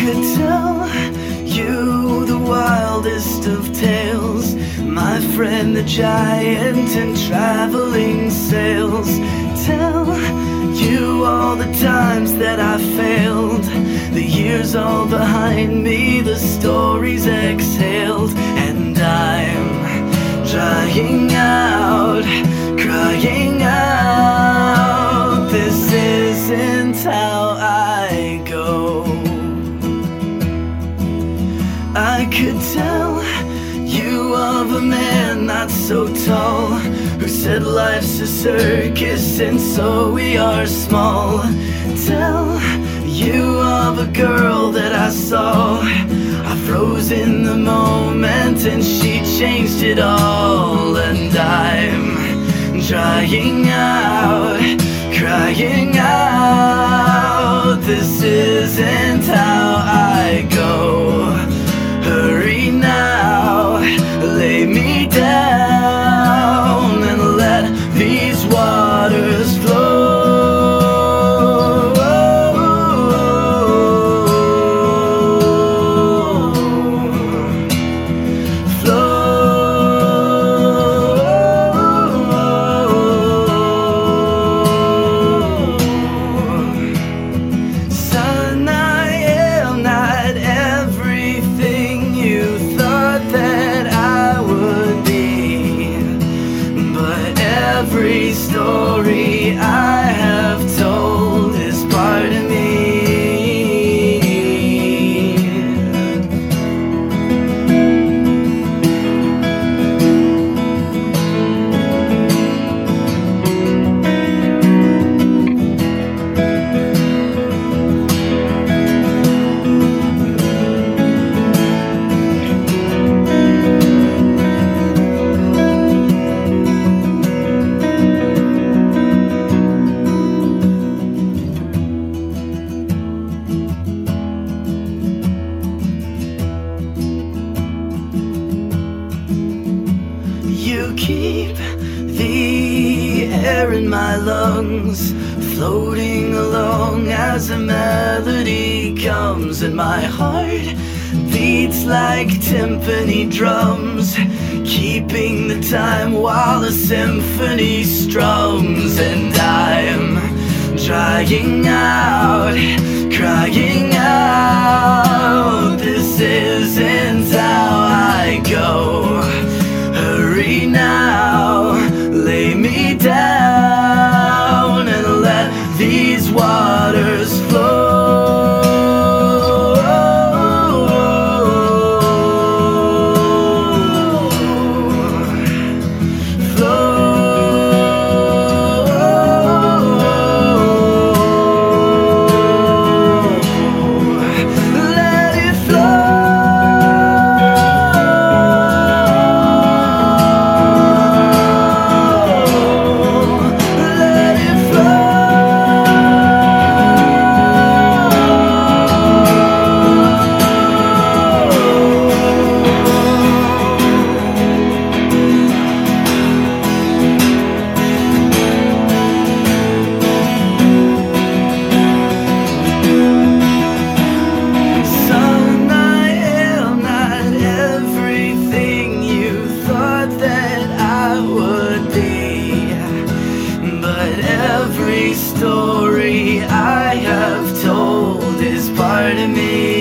could tell you the wildest of tales, my friend the giant in traveling sails. Tell you all the times that I failed, the years all behind me, the stories exhaled. And I'm drying out, crying out, this isn't how I go. I could tell you of a man not so tall, who said life's a circus and so we are small. Tell you of a girl that I saw, I froze in the moment and she changed it all. And I'm drying out, crying out, this isn't how I go. Hurry now, lay me down and let these waters flow. Every story I have told is part of me. You keep the air in my lungs, floating along as a melody comes. And my heart beats like timpani drums, keeping the time while the symphony strums. And I'm drying out, crying out, this isn't how I go. Hurry now, lay me down and let these waters flow. Every story I have told is part of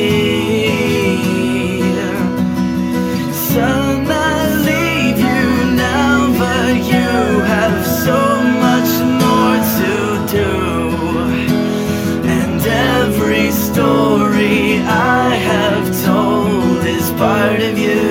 me. Son, I leave you now, but you have so much more to do. And every story I have told is part of you.